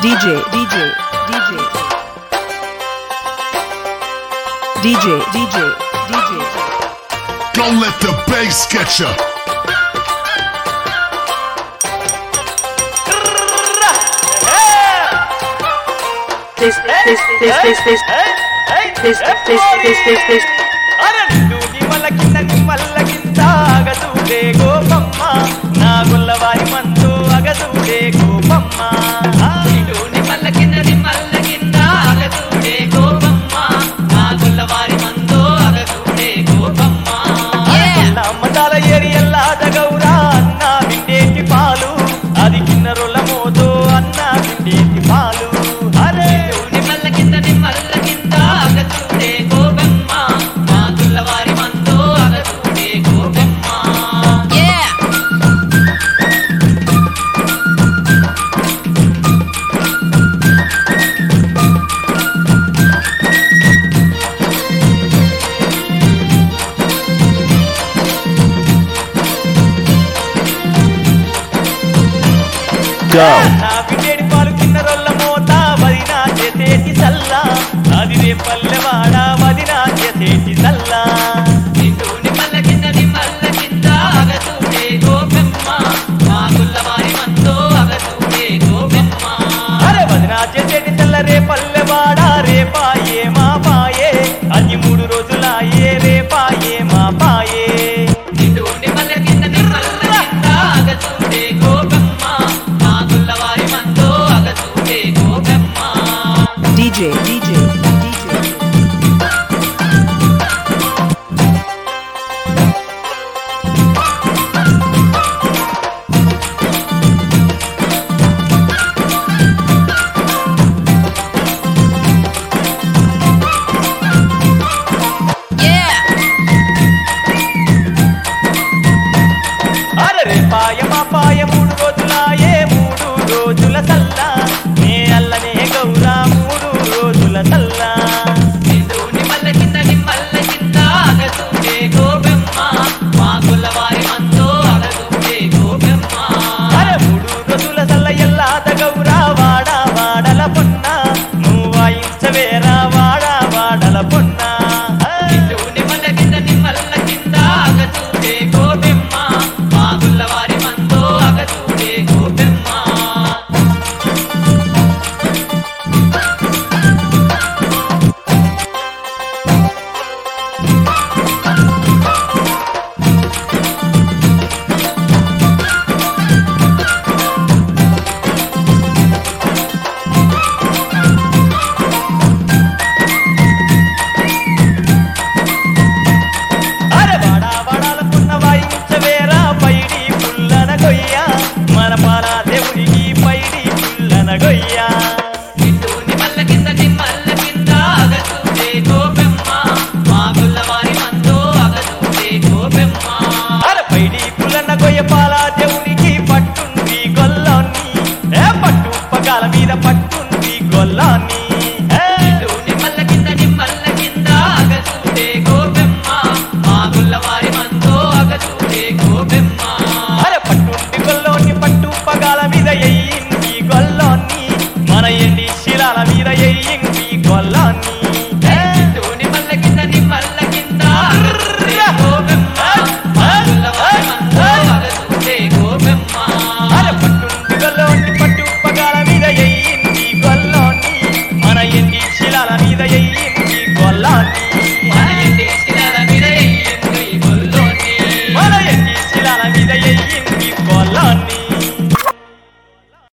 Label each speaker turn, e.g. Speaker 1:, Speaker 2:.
Speaker 1: DJ DJ DJ DJ DJ DJ
Speaker 2: Don't let the bass get ya.
Speaker 3: This అగదుడే Gopamma నా గుల్లవారి మందు అగదుడే గోపమ్మ నిలుని మల్ల కింద అగదుడే గోపమ్మ నా గుల్లవారి మందు అగదుడే గోపమ్మ మతాల ఏరియల్లాద గౌరా అన్న బిండేటి పాలు అది కిన్నరుల మోదో అన్న బిండేటి పాలు అరే మల్ల కింద అగదుడే గోపమ్మ నా గుల్లవారి మందు అగదుడే గోపమ్మ బిడ్డేడి పాలు కిన్నరొల్ల మోత వదినా చేసేటి సల్లా అది రే పల్లెవాడ వదినా చేసేటి సల్లా నిండుని మల్ల కింద అగదుడే గోపెమ్మ మా గుల్లవారి మందో అగదుడే గోపెమ్మ అరే వదినా చేసేటి సల్ల రే పల్లెవాడ రే పాయే మా పాయే అది 3 రోజులాయే రే పాయే మా పాయే నిండుని మల్ల కింద అగదుడే గోపెమ్మ
Speaker 1: DJ DJ DJ
Speaker 3: అరే పాయ మా పాయ 3 రోజులాయే 3 రోజుల సల్లా నే అల్లనే గౌరా 3 రోజుల సల్లా నిండుని మల్ల కింద అగదుడే గోపెమ్మ మా గుల్లవారి మందో అగదుడే గోపెమ్మ అరే 3 రోజుల సల్ల ఎల్లాద గౌరా వాడా వాడల పొన్న నువ్వు వాయించవేరా వాడా వాడల పొన్న నిండుని మల్ల కింద అగదుడే గోపెమ్మ మా గుల్లవారి మందో అగదుడే గోపెమ్మ అరే వాడా వాడాల పున్న వాయించవేరా పైడి పుల్లన గొయ్య మన పాల దేవుడికి పైడి పుల్లన గొయ్య నిండుని మల్ల కింద అగదుడే గోపెమ్మ మా గుల్లవారి మందో అగదుడే గోపెమ్మ అరే పైడి పుల్లన గొయ్య పాల దేవుడికి పట్టుంది గొల్లాన్ని పట్టు పగాల మీద పట్టుంది గొల్లాన్ని నిండుని మల్ల కింద అగదుడే గోపెమ్మ మా గుల్లవారి మందో అగదుడే గోపెమ్మ అరే పట్టుండి గొల్లోని పట్టు పగాల మీద ఎయ్యింది గొల్లోని మన ఎండి శిలాల మీద ఎయ్యింది గొల్లాన్ని నిండుని మల్ల కింద అగదుడే గోపెమ్మ మా గుల్లవారి మందో అగదుడే గోపెమ్మ అరే పట్టుండి గొల్లోని పట్టు పగాల మీద ఎయ్యింది గొల్లోని మన ఎండి శిలాల మీద ఎయ్యింది గొల్లాన్ని